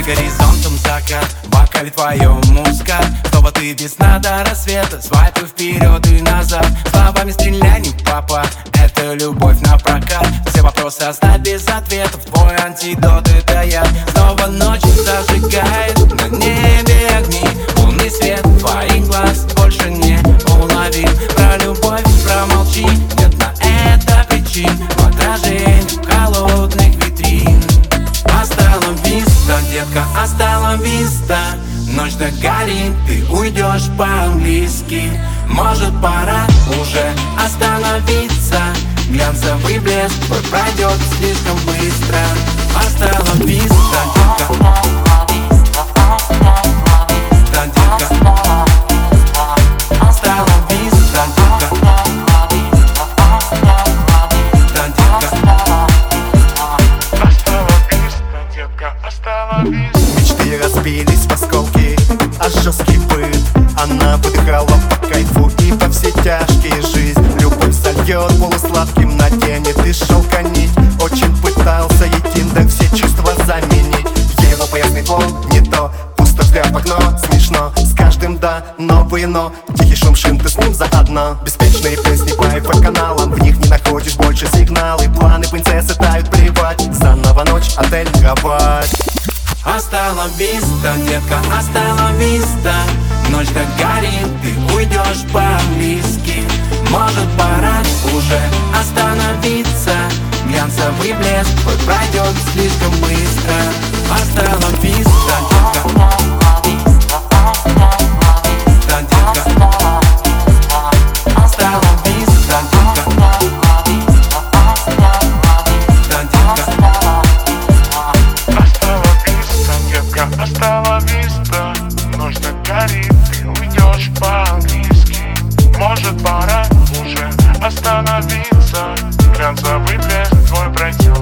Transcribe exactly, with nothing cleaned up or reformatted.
За горизонтом закат, в бокале твоем мускат. Снова ты весна до рассвета, свайпы вперед и назад. Словами стреляй не в попад, это любовь на прокат. Все вопросы оставь без ответов, твой антидот это я. Снова ночь зажигает на небе огни, лунный свет твоих глаз больше не уловим. Про любовь промолчи, нет на это причин. В отражении холодных витрин. Остала виста, детка, остала виста. Ночь догорит, ты уйдешь по-английски. Может пора уже остановиться. Глянцевый блеск твой пройдет слишком быстро. Остала виста, детка. Да, детка. Остала виста, детка. Да, детка. Остала виста, детка, остала виста. Мечты разбились в осколки, а жесткий быт. Она выдыхала по кайфу и по все тяжкие жизнь. Любовь сольет полусладким на тени, ты шелка нить. Очень пытался един, да все чувства заменить. Его поясный фон не то, пусто взгляд в окно. Смешно, с каждым да, новые но. Тихий шум шин, ты с ним заодно. Беспечные песни по эф-каналам, в них не находишь больше сигналы. Планы принцессы тают, плевать. Заново ночь, отель, кровать. Остала виста, детка, остала виста. Ночь догорит, ты уйдешь по-английски. Может пора уже остановиться. Глянцевый блеск твой пройдет слишком быстро. Остала виста, детка. Да, детка. Остала виста, детка. Да, детка. Остала виста, детка, остала виста. Ночь догорит, ты уйдешь по-английски. Может пора уже остановиться. Глянцевый блеск твой пройдет